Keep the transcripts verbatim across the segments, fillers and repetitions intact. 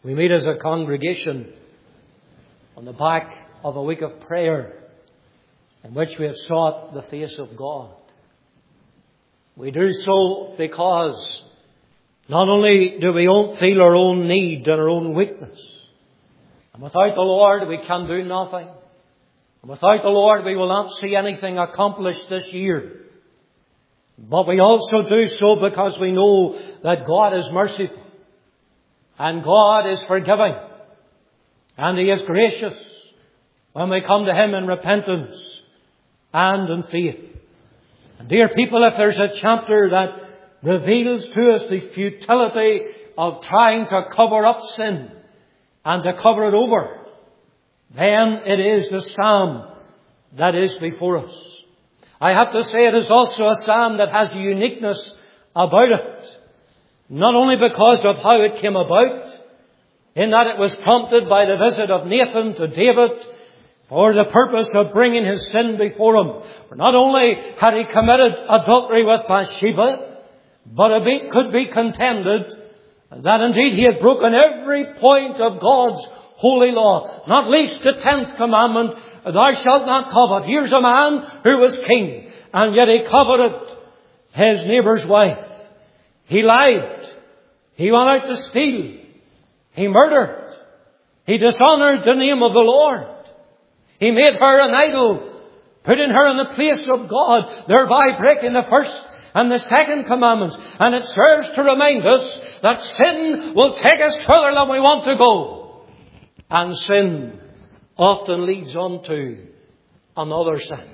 We meet as a congregation on the back of a week of prayer in which we have sought the face of God. We do so because not only do we feel our own need and our own weakness, and without the Lord we can do nothing, and without the Lord we will not see anything accomplished this year, but we also do so because we know that God is merciful, and God is forgiving, and He is gracious when we come to Him in repentance and in faith. And dear people, if there's a chapter that reveals to us the futility of trying to cover up sin and to cover it over, then it is the psalm that is before us. I have to say it is also a psalm that has a uniqueness about it. Not only because of how it came about, in that it was prompted by the visit of Nathan to David for the purpose of bringing his sin before him. For not only had he committed adultery with Bathsheba, but it could be contended that indeed he had broken every point of God's holy law, not least the tenth commandment, thou shalt not covet. Here's a man who was king, and yet he coveted his neighbour's wife. He lied. He went out to steal. He murdered. He dishonoured the name of the Lord. He made her an idol, putting her in the place of God, thereby breaking the first and the second commandments. And it serves to remind us that sin will take us further than we want to go. And sin often leads on to another sin.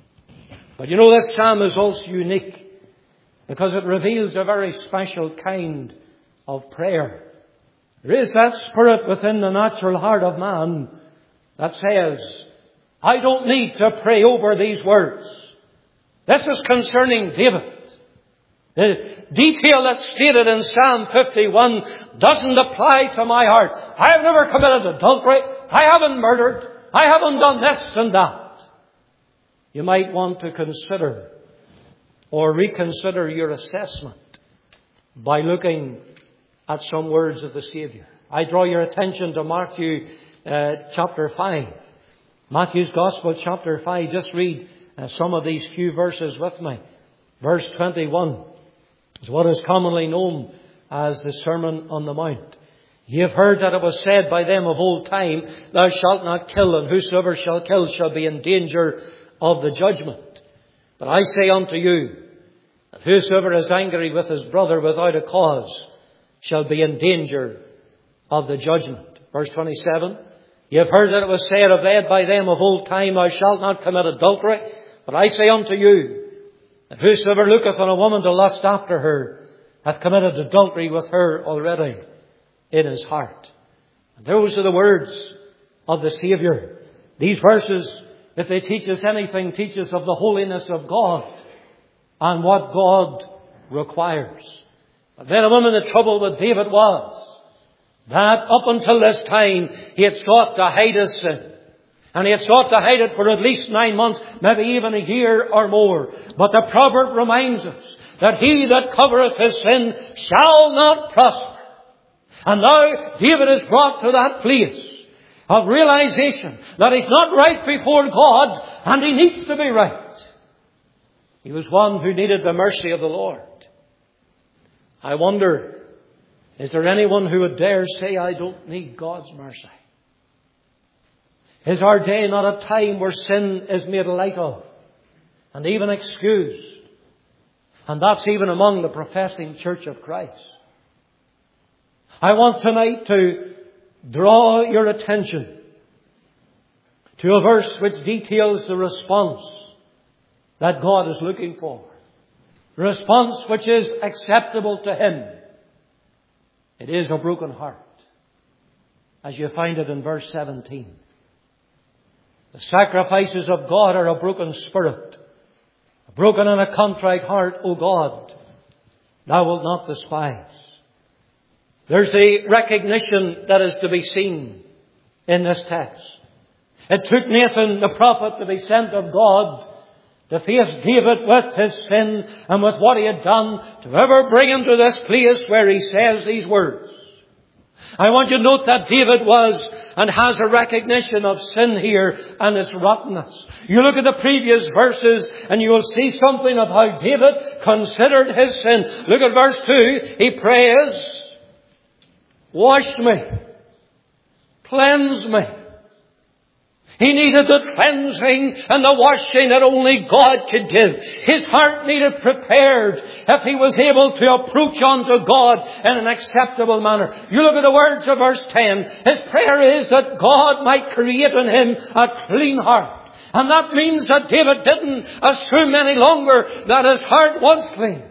But you know, this psalm is also unique because it reveals a very special kind of prayer. There is that spirit within the natural heart of man that says, I don't need to pray over these words. This is concerning David. The detail that's stated in Psalm fifty-one doesn't apply to my heart. I have never committed adultery. I haven't murdered. I haven't done this and that. You might want to consider or reconsider your assessment by looking at some words of the Saviour. I draw your attention to Matthew uh, chapter five. Matthew's Gospel chapter five. Just read uh, some of these few verses with me. Verse twenty-one is what is commonly known as the Sermon on the Mount. Ye have heard that it was said by them of old time, thou shalt not kill, and whosoever shall kill shall be in danger of the judgment. But I say unto you, that whosoever is angry with his brother without a cause shall be in danger of the judgment. Verse twenty-seven. Ye have heard that it was said of them by them of old time, thou shalt not commit adultery. But I say unto you, that whosoever looketh on a woman to lust after her hath committed adultery with her already in his heart. And those are the words of the Saviour. These verses, if they teach us anything, teach us of the holiness of God and what God requires. But then a woman, the trouble with David was that up until this time he had sought to hide his sin. And he had sought to hide it for at least nine months, maybe even a year or more. But the proverb reminds us that he that covereth his sin shall not prosper. And now David is brought to that place of realization that he's not right before God and he needs to be right. He was one who needed the mercy of the Lord. I wonder, is there anyone who would dare say, I don't need God's mercy? Is our day not a time where sin is made light of and even excused? And that's even among the professing Church of Christ. I want tonight to draw your attention to a verse which details the response that God is looking for. The response which is acceptable to Him. It is a broken heart, as you find it in verse seventeen. The sacrifices of God are a broken spirit, a broken and a contrite heart, O God, thou wilt not despise. There's the recognition that is to be seen in this text. It took Nathan the prophet to be sent of God to face David with his sin and with what he had done to ever bring him to this place where he says these words. I want you to note that David was and has a recognition of sin here and its rottenness. You look at the previous verses and you will see something of how David considered his sin. Look at verse two. He prays, wash me, cleanse me. He needed the cleansing and the washing that only God could give. His heart needed prepared if he was able to approach unto God in an acceptable manner. You look at the words of verse ten. His prayer is that God might create in him a clean heart. And that means that David didn't assume any longer that his heart was clean.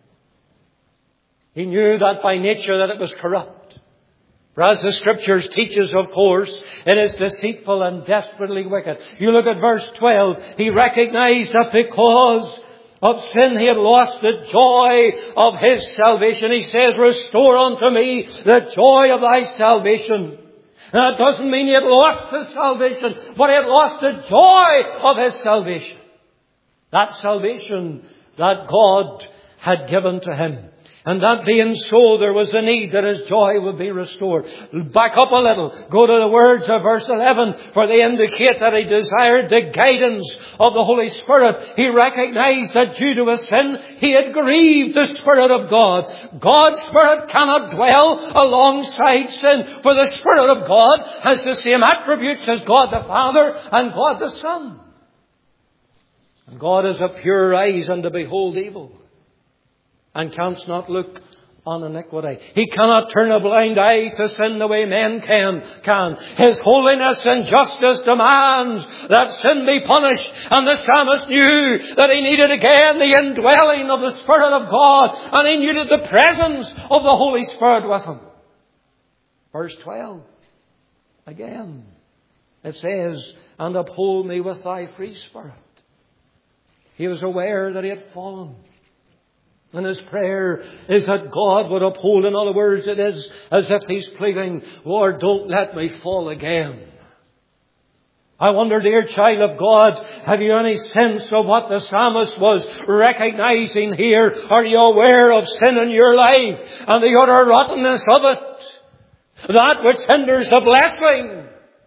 He knew that by nature that it was corrupt. For as the Scriptures teaches, of course, it is deceitful and desperately wicked. You look at verse twelve. He recognized that because of sin he had lost the joy of his salvation. He says, restore unto me the joy of thy salvation. Now, that doesn't mean he had lost his salvation, but he had lost the joy of his salvation. That salvation that God had given to him. And that being so, there was a need that his joy would be restored. Back up a little. Go to the words of verse eleven, for they indicate that he desired the guidance of the Holy Spirit. He recognized that due to his sin, he had grieved the Spirit of God. God's Spirit cannot dwell alongside sin, for the Spirit of God has the same attributes as God the Father and God the Son. And God has a pure eyes and to behold evil, and canst not look on iniquity. He cannot turn a blind eye to sin the way men can. can. His holiness and justice demands that sin be punished. And the psalmist knew that he needed again the indwelling of the Spirit of God. And he needed the presence of the Holy Spirit with him. Verse twelve. Again, it says, and uphold me with thy free spirit. He was aware that he had fallen. And his prayer is that God would uphold. In other words, it is as if he's pleading, Lord, don't let me fall again. I wonder, dear child of God, have you any sense of what the psalmist was recognizing here? Are you aware of sin in your life and the utter rottenness of it? That which hinders the blessing.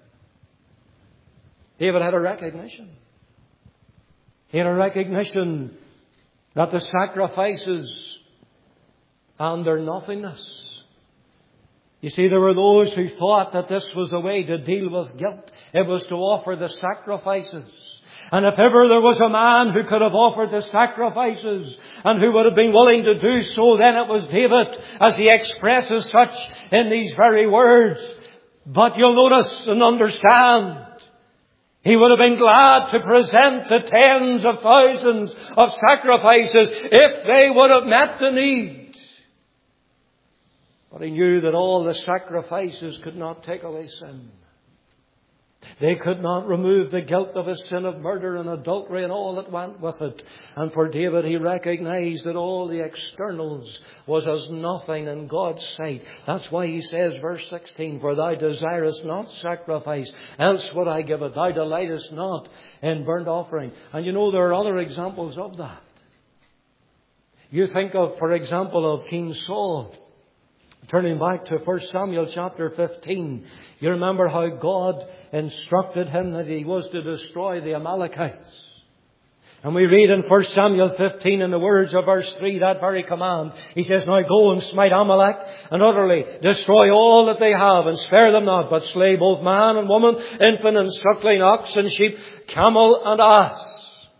David had a recognition. He had a recognition that the sacrifices and their nothingness. You see, there were those who thought that this was the way to deal with guilt. It was to offer the sacrifices. And if ever there was a man who could have offered the sacrifices and who would have been willing to do so, then it was David, as he expresses such in these very words. But you'll notice and understand, he would have been glad to present the tens of thousands of sacrifices if they would have met the need. But he knew that all the sacrifices could not take away sin. They could not remove the guilt of his sin of murder and adultery and all that went with it. And for David, he recognized that all the externals was as nothing in God's sight. That's why he says, verse sixteen, for thou desirest not sacrifice, else would I give it. Thou delightest not in burnt offering. And you know, there are other examples of that. You think of, for example, of King Saul. Turning back to First Samuel chapter fifteen, you remember how God instructed him that he was to destroy the Amalekites. And we read in First Samuel fifteen in the words of verse three, that very command. He says, now go and smite Amalek and utterly destroy all that they have and spare them not, but slay both man and woman, infant and suckling, ox and sheep, camel and ass.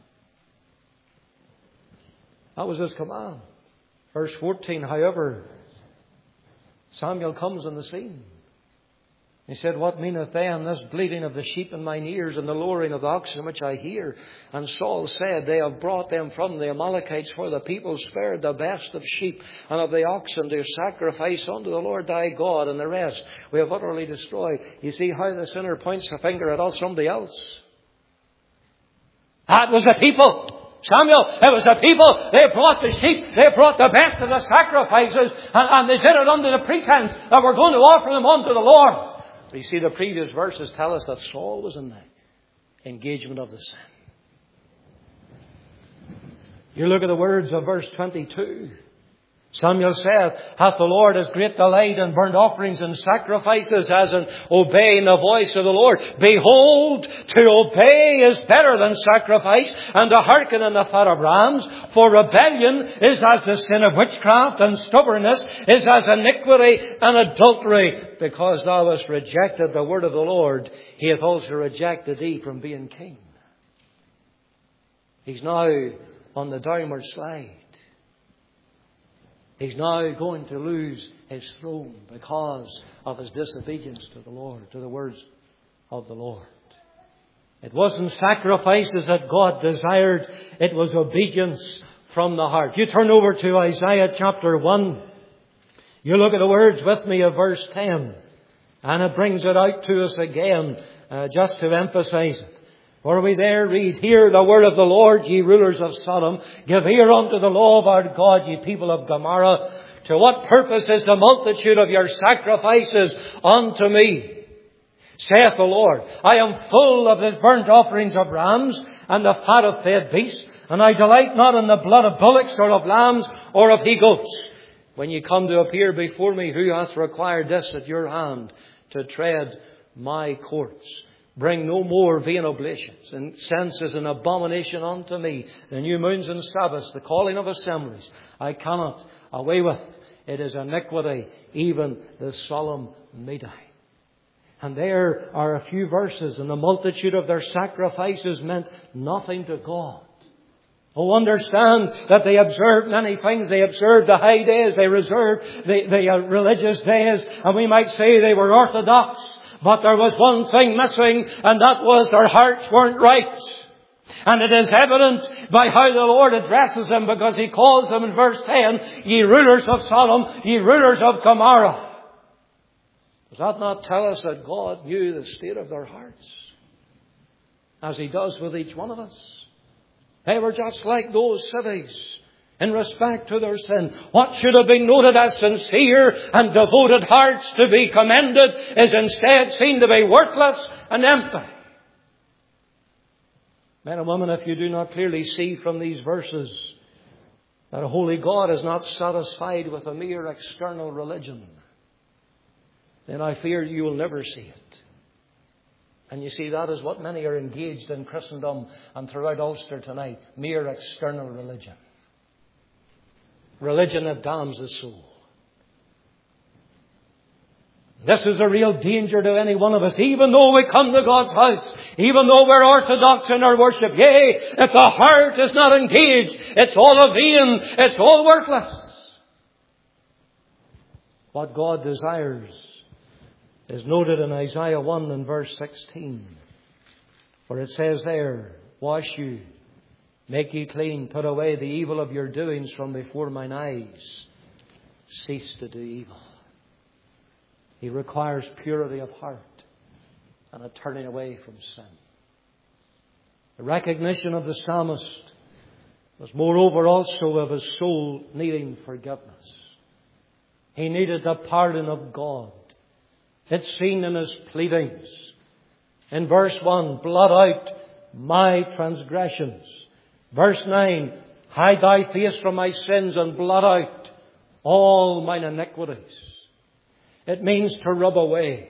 That was his command. Verse fourteen, however, Samuel comes on the scene. He said, what meaneth then this bleating of the sheep in mine ears and the lowing of the oxen which I hear? And Saul said, they have brought them from the Amalekites, for the people spared the best of sheep and of the oxen to sacrifice unto the Lord thy God, and the rest we have utterly destroyed. You see how the sinner points the finger at somebody else? That was the people. Samuel, it was the people. They brought the sheep. They brought the best of the sacrifices. And, and they did it under the pretense that we're going to offer them unto the Lord. But you see, the previous verses tell us that Saul was in the engagement of the sin. You look at the words of verse twenty-two. Samuel saith, hath the Lord as great delight in burnt offerings and sacrifices as in obeying the voice of the Lord? Behold, to obey is better than sacrifice, and to hearken in the fat of rams. For rebellion is as the sin of witchcraft, and stubbornness is as iniquity and adultery. Because thou hast rejected the word of the Lord, he hath also rejected thee from being king. He's now on the downward slide. He's now going to lose his throne because of his disobedience to the Lord, to the words of the Lord. It wasn't sacrifices that God desired. It was obedience from the heart. You turn over to Isaiah chapter one. You look at the words with me of verse ten. And it brings it out to us again, uh, just to emphasize it. For we there read, hear the word of the Lord, ye rulers of Sodom. Give ear unto the law of our God, ye people of Gomorrah. To what purpose is the multitude of your sacrifices unto me? Saith the Lord, I am full of the burnt offerings of rams and the fat of fed beasts, and I delight not in the blood of bullocks or of lambs or of he-goats. When ye come to appear before me, who hath required this at your hand to tread my courts? Bring no more vain oblations, and sense is an abomination unto me. The new moons and Sabbaths, the calling of assemblies, I cannot away with. It is iniquity, even the solemn meeting. And there are a few verses, and the multitude of their sacrifices meant nothing to God. Oh, understand that they observed many things. They observed the high days. They reserved the, the uh, religious days. And we might say they were orthodox. But there was one thing missing, and that was their hearts weren't right. And it is evident by how the Lord addresses them, because He calls them in verse ten, ye rulers of Sodom, ye rulers of Gomorrah. Does that not tell us that God knew the state of their hearts? As He does with each one of us. They were just like those cities in respect to their sin. What should have been noted as sincere and devoted hearts to be commended is instead seen to be worthless and empty. Men and women, if you do not clearly see from these verses that a holy God is not satisfied with a mere external religion, then I fear you will never see it. And you see, that is what many are engaged in Christendom and throughout Ulster tonight. Mere external religion. Religion that damns the soul. This is a real danger to any one of us. Even though we come to God's house, even though we're orthodox in our worship, yea, if the heart is not engaged, it's all a vain, it's all worthless. What God desires is noted in Isaiah one and verse sixteen. For it says there, wash you, make ye clean, put away the evil of your doings from before mine eyes. Cease to do evil. He requires purity of heart and a turning away from sin. The recognition of the psalmist was moreover also of his soul needing forgiveness. He needed the pardon of God. It's seen in his pleadings. In verse one, blot out my transgressions. Verse nine, hide thy face from my sins and blot out all mine iniquities. It means to rub away.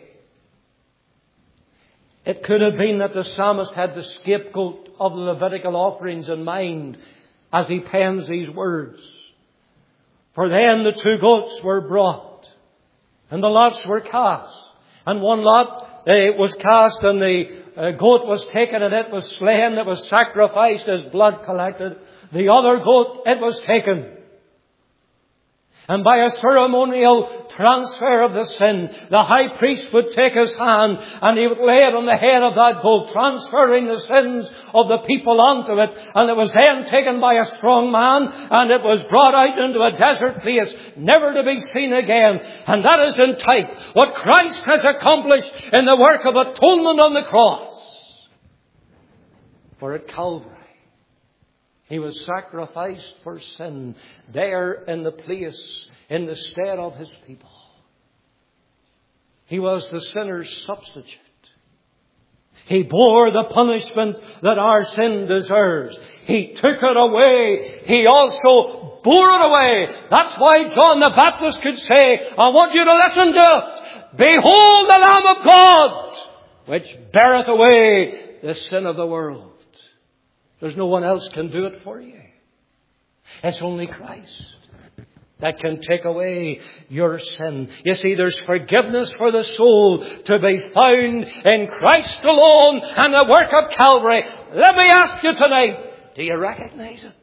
It could have been that the psalmist had the scapegoat of the Levitical offerings in mind as he pens these words. For then the two goats were brought, and the lots were cast. And one lot uh, was cast, and the uh, goat was taken, and it was slain, it was sacrificed, as blood collected. The other goat, it was taken. And by a ceremonial transfer of the sin, the high priest would take his hand and he would lay it on the head of that goat, transferring the sins of the people onto it. And it was then taken by a strong man, and it was brought out into a desert place, never to be seen again. And that is in type what Christ has accomplished in the work of atonement on the cross. For at Calvary, He was sacrificed for sin there in the place, in the stead of His people. He was the sinner's substitute. He bore the punishment that our sin deserves. He took it away. He also bore it away. That's why John the Baptist could say, I want you to listen to it. Behold the Lamb of God, which beareth away the sin of the world. There's no one else can do it for you. It's only Christ that can take away your sin. You see, there's forgiveness for the soul to be found in Christ alone and the work of Calvary. Let me ask you tonight, do you recognize it?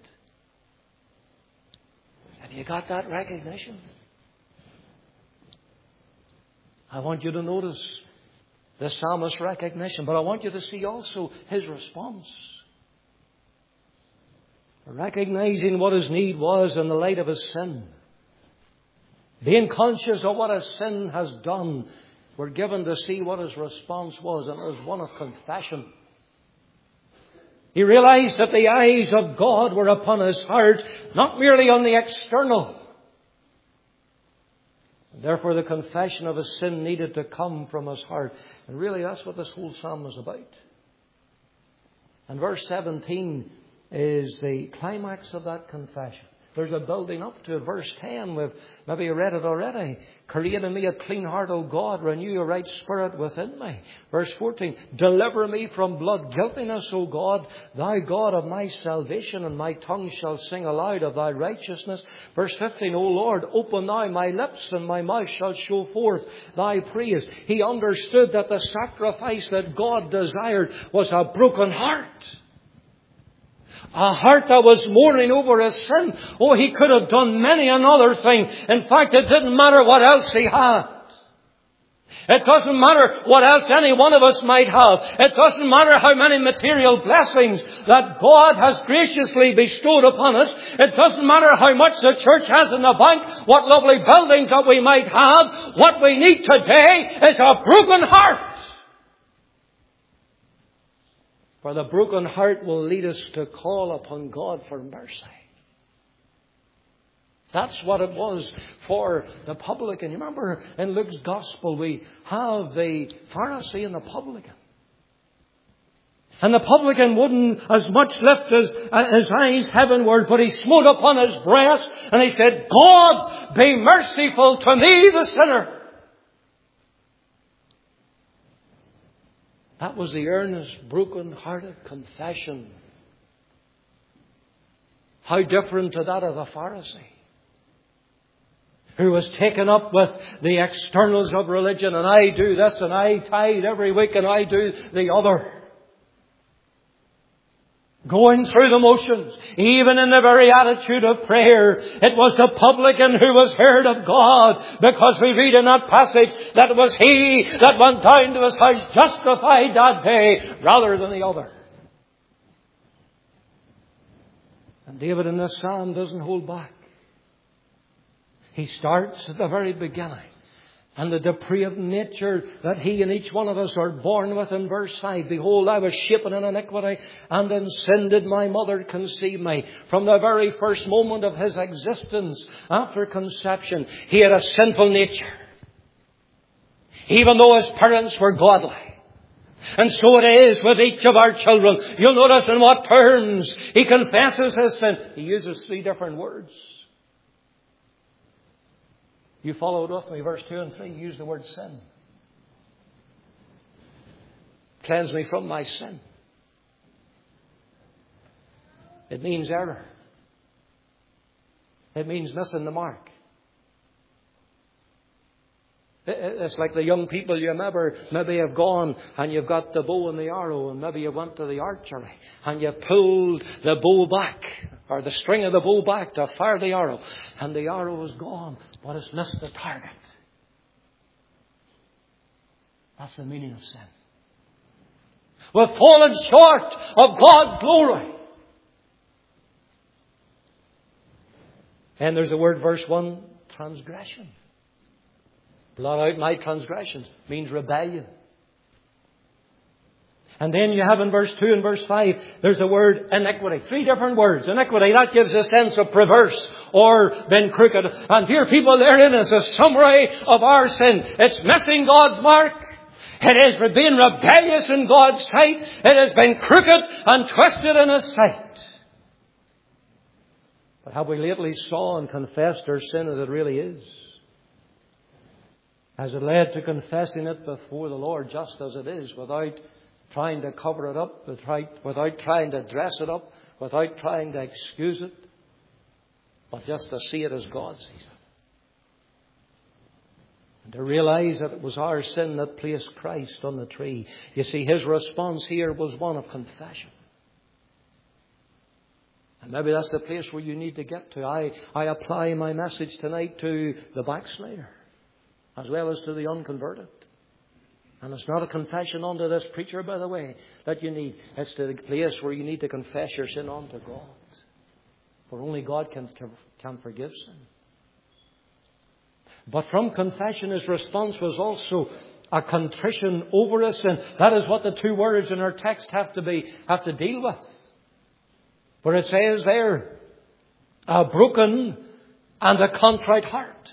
Have you got that recognition? I want you to notice the psalmist's recognition, but I want you to see also his response. Recognizing what his need was in the light of his sin. Being conscious of what his sin has done, we're given to see what his response was, and it was one of confession. He realized that the eyes of God were upon his heart, not merely on the external. Therefore, the confession of his sin needed to come from his heart. And really, that's what this whole psalm is about. And verse seventeen is the climax of that confession. There's a building up to it. Verse ten, we've maybe read it already. Create in me a clean heart, O God. Renew a right spirit within me. Verse fourteen, deliver me from blood guiltiness, O God. Thou God of my salvation, and my tongue shall sing aloud of thy righteousness. Verse fifteen, O Lord, open thou my lips, and my mouth shall show forth thy praise. He understood that the sacrifice that God desired was a broken heart. A heart that was mourning over his sin. Oh, he could have done many another thing. In fact, it didn't matter what else he had. It doesn't matter what else any one of us might have. It doesn't matter how many material blessings that God has graciously bestowed upon us. It doesn't matter how much the church has in the bank, what lovely buildings that we might have. What we need today is a broken heart. For the broken heart will lead us to call upon God for mercy. That's what it was for the publican. You remember in Luke's Gospel we have the Pharisee and the publican. And the publican wouldn't as much lift his, his eyes heavenward, but he smote upon his breast and he said, God, be merciful to me, the sinner. That was the earnest, broken-hearted confession. How different to that of the Pharisee, who was taken up with the externals of religion, and I do this and I tithe every week and I do the other. Going through the motions, even in the very attitude of prayer. It was the publican who was heard of God, because we read in that passage that it was he that went down to his house justified that day rather than the other. And David in this psalm doesn't hold back. He starts at the very beginning. And the depraved nature that he and each one of us are born with in verse five. Behold, I was shapen in iniquity, and in sin did my mother conceive me. From the very first moment of his existence after conception, he had a sinful nature. Even though his parents were godly. And so it is with each of our children. You'll notice in what terms he confesses his sin. He uses three different words. You followed with me, verse two and three. Use the word sin. Cleanse me from my sin. It means error. It means missing the mark. It's like the young people you remember maybe have gone and you've got the bow and the arrow, and maybe you went to the archery and you pulled the bow back, or the string of the bow back to fire the arrow, and the arrow is gone, but it's missed the target. That's the meaning of sin. We've fallen short of God's glory. And there's the word, verse one, transgression. Blot out my transgressions means rebellion. And then you have in verse two and verse five, there's the word iniquity. Three different words. Iniquity, that gives a sense of perverse or been crooked. And here people, therein is a summary of our sin. It's missing God's mark. It has been rebellious in God's sight. It has been crooked and twisted in His sight. But have we lately saw and confessed our sin as it really is? Has it led to confessing it before the Lord just as it is, without trying to cover it up, without trying to dress it up, without trying to excuse it, but just to see it as God sees it? And to realize that it was our sin that placed Christ on the tree. You see, His response here was one of confession. And maybe that's the place where you need to get to. I, I apply my message tonight to the backslider, as well as to the unconverted. And it's not a confession unto this preacher, by the way, that you need. It's to the place where you need to confess your sin unto God. For only God can, can forgive sin. But from confession, His response was also a contrition over a sin. That is what the two words in our text have to be, have to deal with. For it says there, a broken and a contrite heart.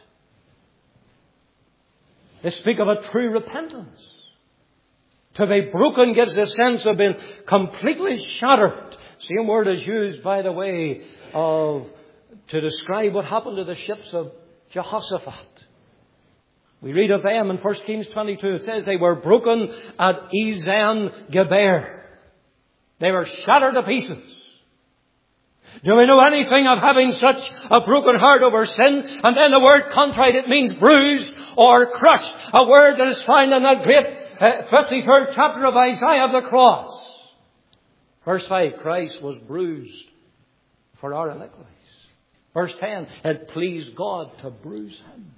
They speak of a true repentance. To be broken gives a sense of being completely shattered. Same word is used, by the way, of to describe what happened to the ships of Jehoshaphat. We read of them in First Kings twenty-two. It says they were broken at Ezion Geber. They were shattered to pieces. Do we know anything of having such a broken heart over sin? And then the word contrite, it means bruised or crushed. A word that is found in that great uh, fifty-third chapter of Isaiah of the cross. Verse five, Christ was bruised for our iniquities. Verse ten, it pleased God to bruise Him.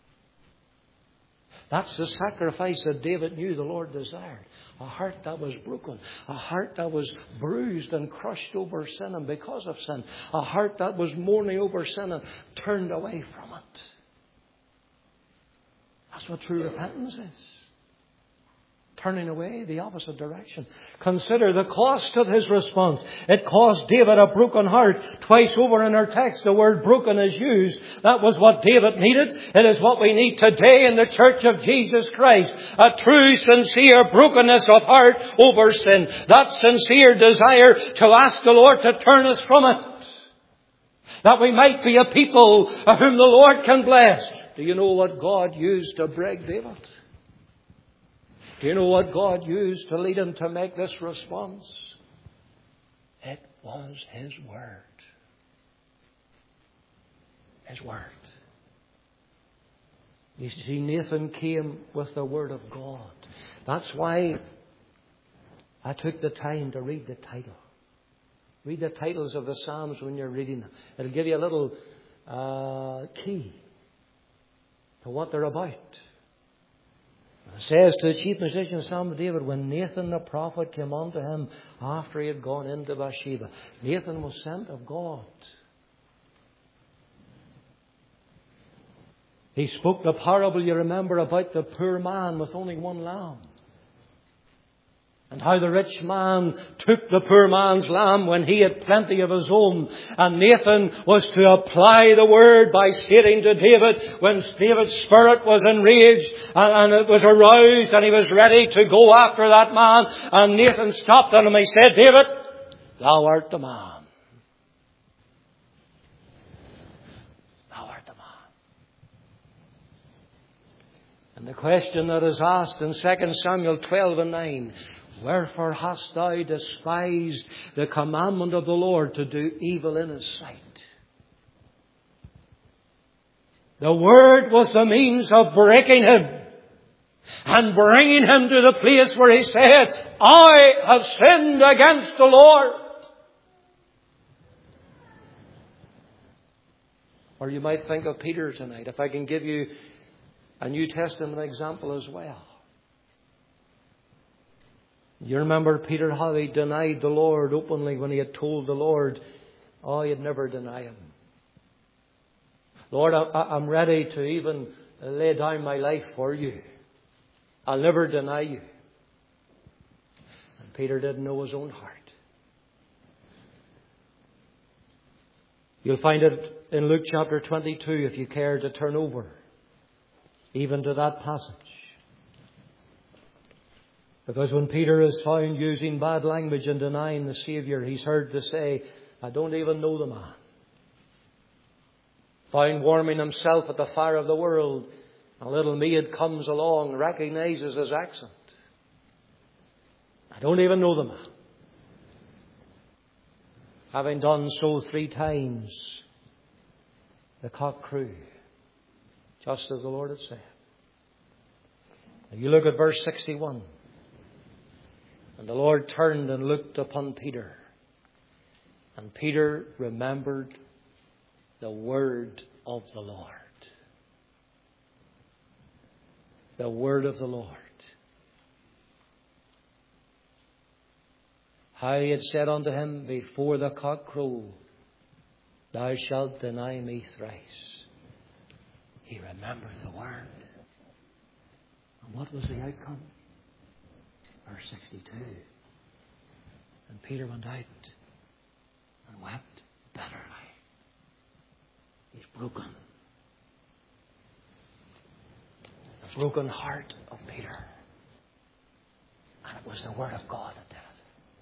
That's the sacrifice that David knew the Lord desired. A heart that was broken. A heart that was bruised and crushed over sin and because of sin. A heart that was mourning over sin and turned away from it. That's what true repentance is. Turning away the opposite direction. Consider the cost of his response. It cost David a broken heart. Twice over in our text the word broken is used. That was what David needed. It is what we need today in the Church of Jesus Christ. A true, sincere brokenness of heart over sin. That sincere desire to ask the Lord to turn us from it. That we might be a people whom the Lord can bless. Do you know what God used to break David? Do you know what God used to lead him to make this response? It was His Word. His Word. You see, Nathan came with the Word of God. That's why I took the time to read the title. Read the titles of the Psalms when you're reading them. It'll give you a little uh, key to what they're about. It says to the chief musician, Psalm of David, when Nathan the prophet came unto him after he had gone into Bathsheba. Nathan was sent of God. He spoke the parable, you remember, about the poor man with only one lamb. And how the rich man took the poor man's lamb when he had plenty of his own. And Nathan was to apply the word by stating to David, when David's spirit was enraged and, and it was aroused and he was ready to go after that man. And Nathan stopped him and he said, David, thou art the man. Thou art the man. And the question that is asked in Second Samuel twelve and nine, wherefore hast thou despised the commandment of the Lord to do evil in His sight? The Word was the means of breaking him and bringing him to the place where he said, I have sinned against the Lord. Or you might think of Peter tonight, if I can give you a New Testament example as well. You remember Peter, how he denied the Lord openly when he had told the Lord, oh, he'd never deny Him. Lord, I, I'm ready to even lay down my life for you. I'll never deny you. And Peter didn't know his own heart. You'll find it in Luke chapter twenty-two if you care to turn over even to that passage. Because when Peter is found using bad language and denying the Saviour, he's heard to say, I don't even know the man. Found warming himself at the fire of the world, a little maid comes along, recognizes his accent. I don't even know the man. Having done so three times, the cock crew, just as the Lord had said. Now you look at verse sixty-one. And the Lord turned and looked upon Peter. And Peter remembered the word of the Lord. The word of the Lord. How he had said unto him, before the cock crow, thou shalt deny me thrice. He remembered the word. And what was the outcome? Verse sixty-two. And Peter went out and wept bitterly. He's broken. The broken heart of Peter. And it was the word of God that did it.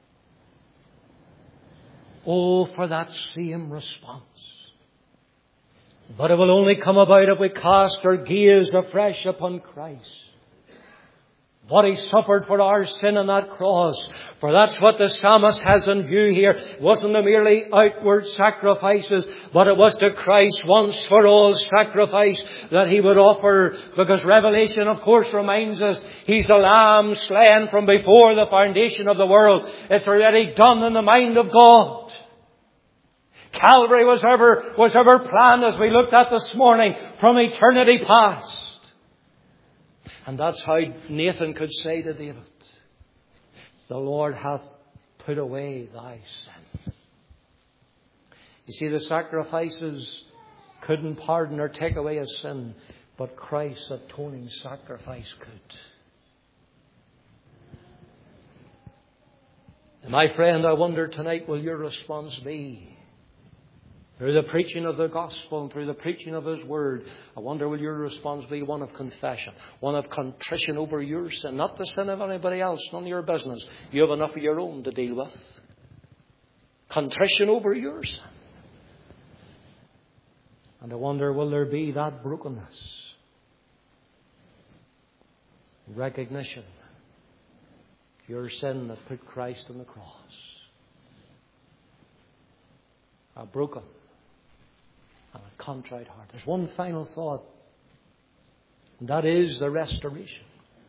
Oh, for that same response. But it will only come about if we cast our gaze afresh upon Christ. What He suffered for our sin on that cross. For that's what the psalmist has in view here. It wasn't the merely outward sacrifices, but it was to Christ once for all sacrifice that He would offer. Because Revelation, of course, reminds us He's the Lamb slain from before the foundation of the world. It's already done in the mind of God. Calvary was ever, was ever planned, as we looked at this morning, from eternity past. And that's how Nathan could say to David, the Lord hath put away thy sin. You see, the sacrifices couldn't pardon or take away his sin, but Christ's atoning sacrifice could. And my friend, I wonder tonight, will your response be? Through the preaching of the gospel and through the preaching of His word, I wonder will your response be one of confession, one of contrition over your sin, not the sin of anybody else, none of your business. You have enough of your own to deal with. Contrition over your sin. And I wonder, will there be that brokenness? Recognition of your sin that put Christ on the cross. A broken and a contrite heart. There's one final thought, and that is the restoration.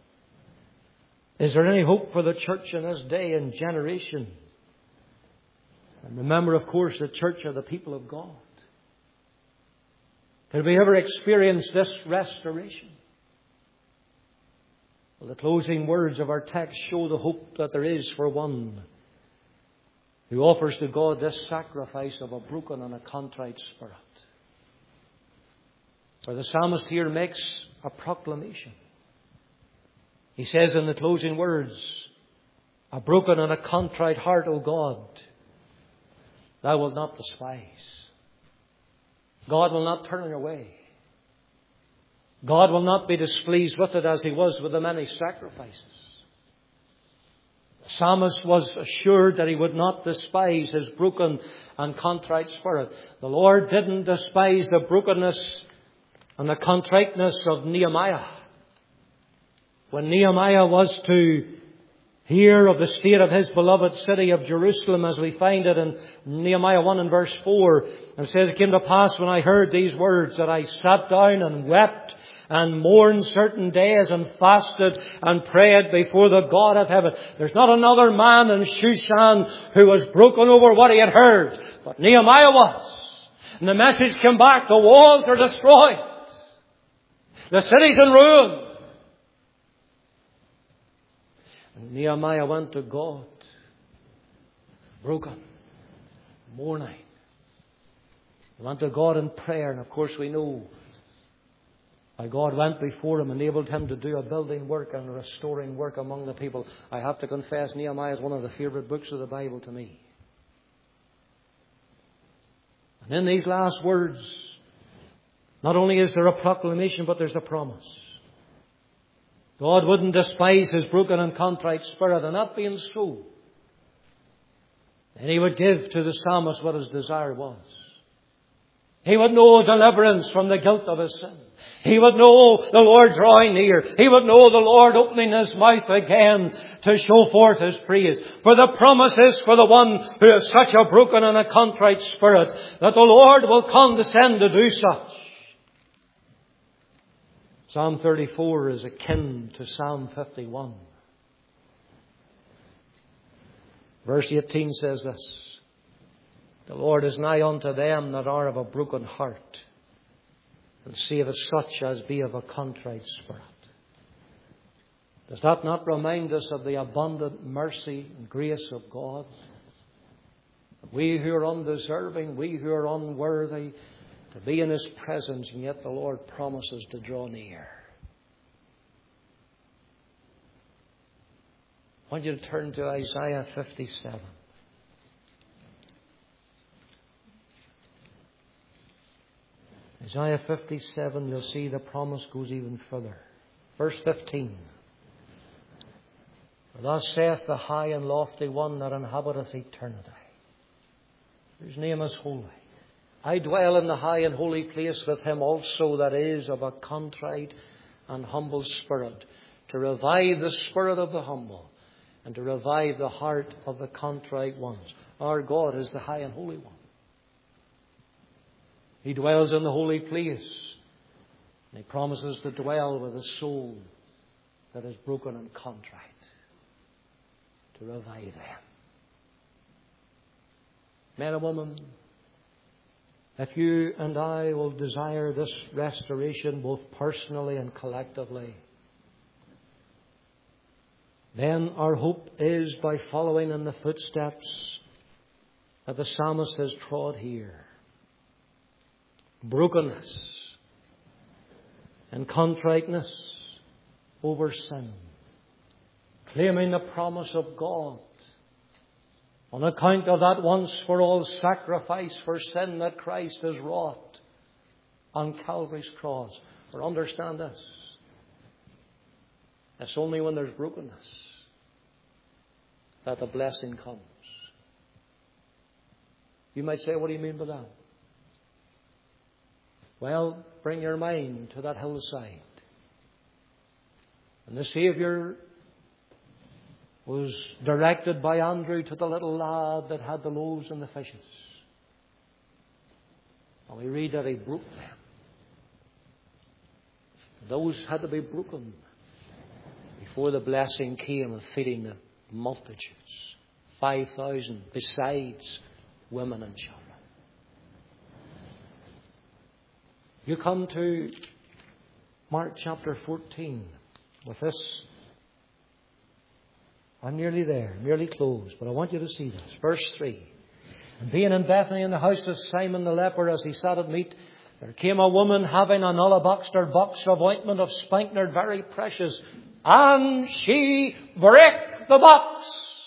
Is there any hope for the church in this day and generation? And remember, of course, the church are the people of God. Did we ever experience this restoration? Well, the closing words of our text show the hope that there is for one who offers to God this sacrifice of a broken and a contrite spirit. For the psalmist here makes a proclamation. He says in the closing words, a broken and a contrite heart, O God, thou wilt not despise. God will not turn away. God will not be displeased with it as He was with the many sacrifices. The psalmist was assured that he would not despise his broken and contrite spirit. The Lord didn't despise the brokenness and the contriteness of Nehemiah. When Nehemiah was to hear of the state of his beloved city of Jerusalem, as we find it in Nehemiah one and verse four, and it says, it came to pass when I heard these words that I sat down and wept and mourned certain days and fasted and prayed before the God of heaven. There's not another man in Shushan who was broken over what he had heard, but Nehemiah was. And the message came back, the walls are destroyed. The city's in ruin. And Nehemiah went to God, broken, mourning. He went to God in prayer, and of course we know how God went before him, enabled him to do a building work and a restoring work among the people. I have to confess, Nehemiah is one of the favourite books of the Bible to me. And in these last words, not only is there a proclamation, but there's a promise. God wouldn't despise His broken and contrite spirit, and that being so, then He would give to the psalmist what his desire was. He would know deliverance from the guilt of his sin. He would know the Lord drawing near. He would know the Lord opening His mouth again to show forth His praise. For the promise is for the one who has such a broken and a contrite spirit, that the Lord will condescend to do such. Psalm thirty-four is akin to Psalm fifty-one. Verse eighteen says this: the Lord is nigh unto them that are of a broken heart, and saveth such as be of a contrite spirit. Does that not remind us of the abundant mercy and grace of God? We who are undeserving, we who are unworthy to be in His presence, and yet the Lord promises to draw near. I want you to turn to Isaiah fifty-seven. Isaiah fifty-seven, you'll see the promise goes even further. Verse fifteen. For thus saith the high and lofty one that inhabiteth eternity, whose name is holy. I dwell in the high and holy place with him also that is of a contrite and humble spirit, to revive the spirit of the humble, and to revive the heart of the contrite ones. Our God is the high and holy one. He dwells in the holy place, and He promises to dwell with a soul that is broken and contrite, to revive them. Men and women, if you and I will desire this restoration both personally and collectively, then our hope is by following in the footsteps that the psalmist has trod here. Brokenness and contriteness over sin, claiming the promise of God on account of that once for all sacrifice for sin that Christ has wrought on Calvary's cross. For understand this, it's only when there's brokenness that the blessing comes. You might say, what do you mean by that? Well, bring your mind to that hillside. And the Saviour was directed by Andrew to the little lad that had the loaves and the fishes. And we read that He broke them. Those had to be broken before the blessing came of feeding the multitudes. Five thousand besides women and children. You come to Mark chapter fourteen with this. I'm nearly there, nearly closed, but I want you to see this. Verse three. And being in Bethany in the house of Simon the leper, as he sat at meat, there came a woman having an alabaster box of ointment of spikenard very precious, and she brake the box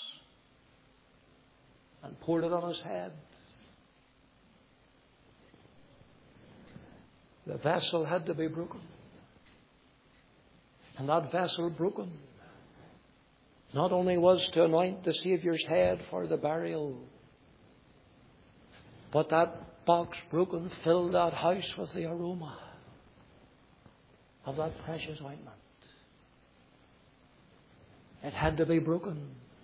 and poured it on His head. The vessel had to be broken. And that vessel broken not only was to anoint the Saviour's head for the burial, but that box broken filled that house with the aroma of that precious ointment. It had to be broken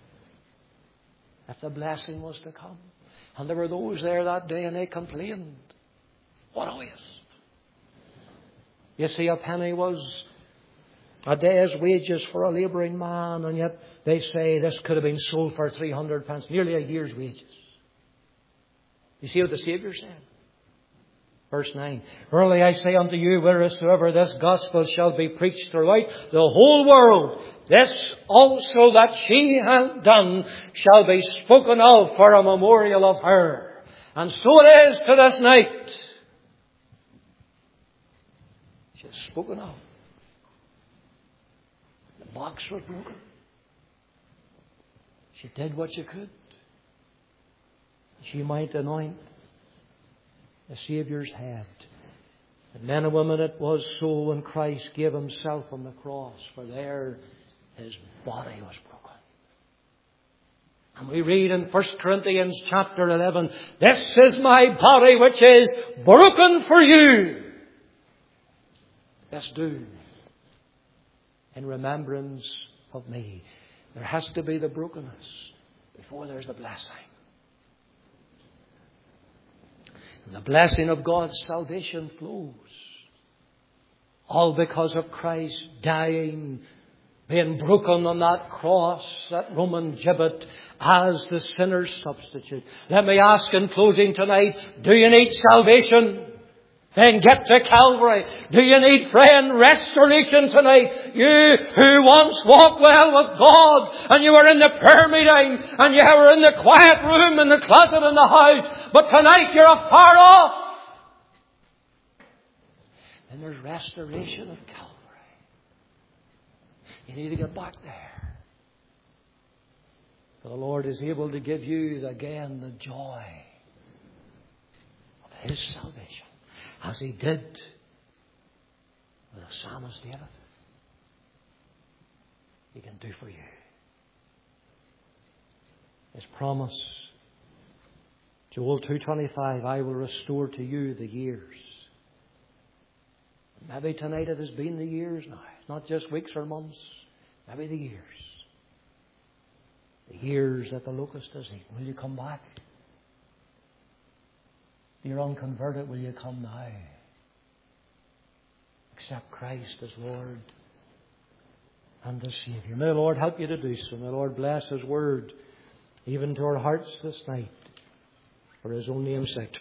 if the blessing was to come. And there were those there that day and they complained, what a waste. You see, a penny was a day's wages for a labouring man, and yet they say this could have been sold for three hundred pence, nearly a year's wages. You see what the Saviour said? Verse nine. Verily I say unto you, wheresoever this gospel shall be preached throughout the whole world, this also that she hath done shall be spoken of for a memorial of her. And so it is to this night. She is spoken of. The box was broken. She did what she could. She might anoint the Saviour's head. And men and women, it was so when Christ gave Himself on the cross, for there His body was broken. And we read in First Corinthians chapter eleven, "This is my body which is broken for you. This do in remembrance of me." There has to be the brokenness before there's the blessing. And the blessing of God's salvation flows all because of Christ dying, being broken on that cross, that Roman gibbet, as the sinner's substitute. Let me ask in closing tonight, do you need salvation? Then get to Calvary. Do you need, friend, restoration tonight? You who once walked well with God, and you were in the prayer meeting, and you were in the quiet room, in the closet in the house, but tonight you're afar off. Then there's restoration at Calvary. You need to get back there. For the Lord is able to give you again the joy of His salvation, as He did with the psalmist David. He can do for you. His promise, Joel two twenty-five, "I will restore to you the years." Maybe tonight it has been the years now, not just weeks or months. Maybe the years. The years that the locust has eaten. Will you come back? You're unconverted. Will you come now? Accept Christ as Lord and as Saviour. May the Lord help you to do so. May the Lord bless His word even to our hearts this night for His own name's sake.